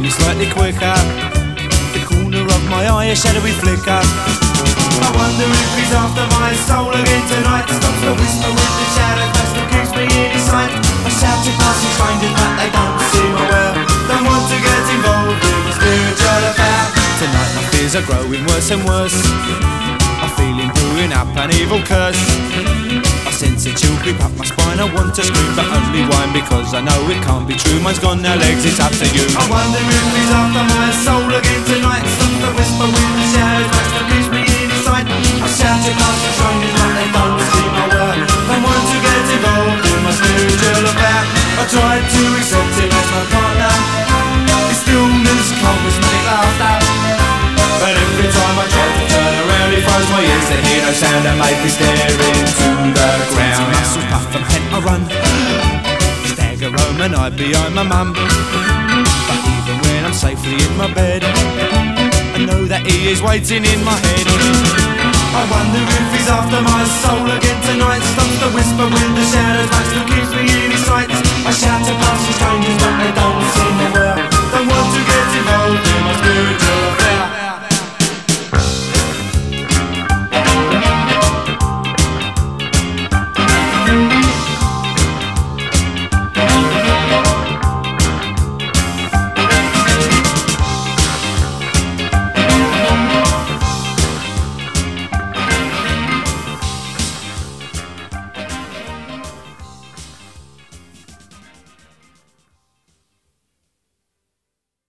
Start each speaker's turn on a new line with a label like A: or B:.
A: me slightly quicker. The corner of my eye, a shadowy flicker. I wonder if he's after my soul again tonight. Stops the whisper with the shadow, that still keeps me in his sight. I shout to passing strangers, but they don't see my well. Don't want to get involved in a spiritual affair. Tonight my fears are growing worse and worse. I feel him brewing up an evil curse. I sense a chill creep up my spine. I want to scream but only whine, because I know it can't be true. Mine's gone now, legs, it's up to you. I wonder if he's after my soul again tonight. Stop the whisper with the shadows, that still keeps me in his sight. I shout it past the strangers but they don't see my work. Don't want to get involved in my spiritual affair. I tried to accept him as my partner. His stillness covers me laughter. But every time I try to turn around, he throws my ears to hear no sound and make me stare into the ground. Muscles puff and head I run, stagger home and hide behind my mum. But even when I'm safely in my bed, I know that he is waiting in my head. I wonder if he's after my soul again tonight. Stops the whisper with the shadows, but still keeps me in his sight. I shout to passing strangers but they don't see me.